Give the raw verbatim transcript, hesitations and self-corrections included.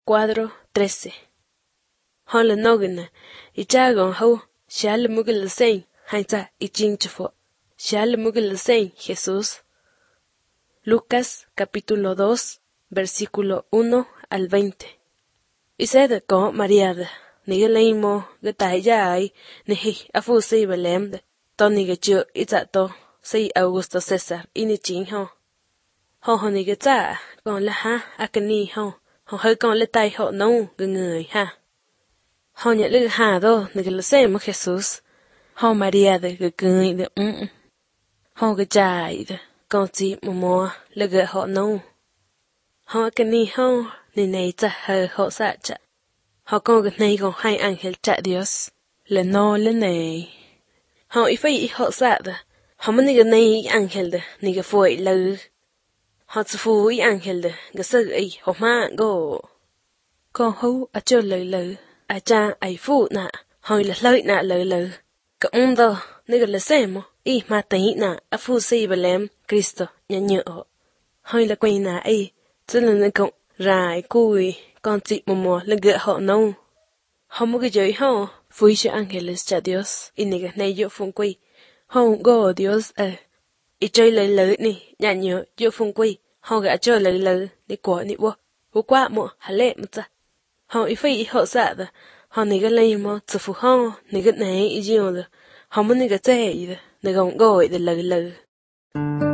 Cuadro trece. Hola nogana, ichagon ho, shal mugel sein, hainta ichinchfo, shal mugel sein, Jesús. Lucas capítulo dos, versículo uno al veinte. Y sed ko Mariada, nigeleimo, getayay, nihi afusi belemde, tonigechu itzato, si Augusto César, inichin ho. Ho ho nigeta, con la ha, akani ho. Họ hơi con lên tay họ nấu người người ha. Họ nhận lực hà đó, người cái xem mà Jesus. Họ Maria de người cười de um. Họ cái trái de, con chị mồ mồ là người họ nấu. Họ cái này họ, này này cha hơi họ sợ cha. Họ con cái này còn hai angel cha Dios, là nó lên này. Họ ý phải họ sợ de. Họ mà này cái này angel de, này cái phổi lư. Họ sẽ phù ý angel de, cái sự ấy họ mà go. Con hú à cho lời lời, à cha ai phụ nạ, hỏi là lời nạ lời lời. Cả ông đó, nếu là xem mà, ý mà tí nạ, à phụ si bà lem, Cristo, nhá nhựa họ. Hỏi là quay nạ ý, chứ là nó cộng, rải, cùi, con chị mùa mùa là gỡ họ nâu. Họ mua cái giới họ, vui cho Angeles cha Dios, ý này cái này dựa phong quy. Họ gõ Dios à, ý chơi lời lời nì, nhá nhựa, dựa phong quy. Họ gã chơi lời lời, đi quả nì bố, bố quá mùa, hà lệ mà ta. Họ ý phải họ sợ đó, họ này cái lấy mà tự phụ họ, này cái này ý gì mà họ muốn này cái thế gì đó, này còn gọi để lời lời.